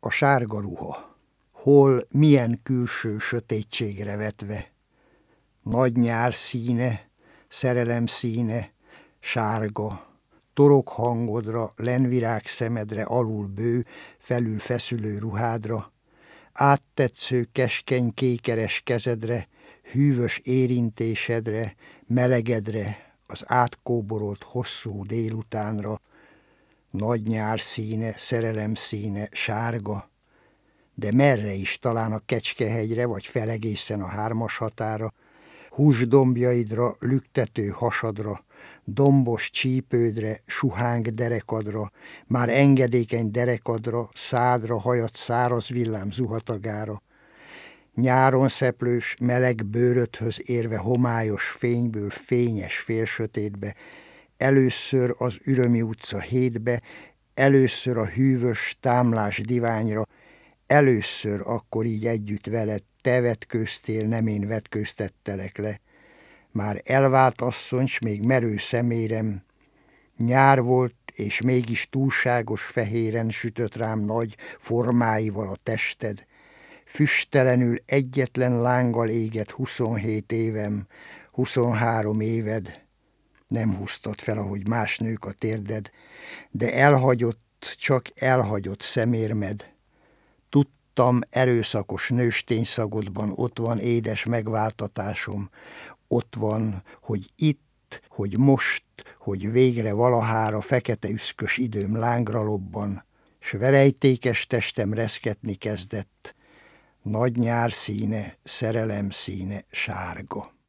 A sárga ruha, hol milyen külső sötétségre vetve. Nagy nyár színe, szerelem színe, sárga, torok hangodra, lenvirág szemedre, alul bő, felül feszülő ruhádra, áttetsző keskeny kékeres kezedre, hűvös érintésedre, melegedre, az átkóborolt hosszú délutánra, nagy nyár színe, szerelem színe, sárga, de merre is, talán a Kecskehegyre, vagy felegészen a hármas határa, húsdombjaidra, lüktető hasadra, dombos csípődre, suhánk derekadra, már engedékeny derekadra, szádra hajadt száraz villám zuhatagára, nyáron szeplős, meleg bőrödhöz érve homályos fényből fényes félsötétbe, először az Ürömi utca 7-be, először a hűvös, támlás diványra, először akkor így együtt veled, te vetkőztél, nem én vetkőztettelek le. Már elvált asszony, s még merő szemérem, nyár volt, és mégis túlságos fehéren sütött rám nagy formáival a tested. Füsttelenül egyetlen lánggal égett 27 évem, 23 éved. Nem húztad fel, ahogy más nők a térded, de elhagyott, csak elhagyott szemérmed. Tudtam, erőszakos nőstényszagodban ott van édes megváltatásom, ott van, hogy itt, hogy most, hogy végre valahára fekete üszkös időm lángra lobban, s verejtékes testem reszketni kezdett. Nagy nyár színe, szerelem színe, sárga.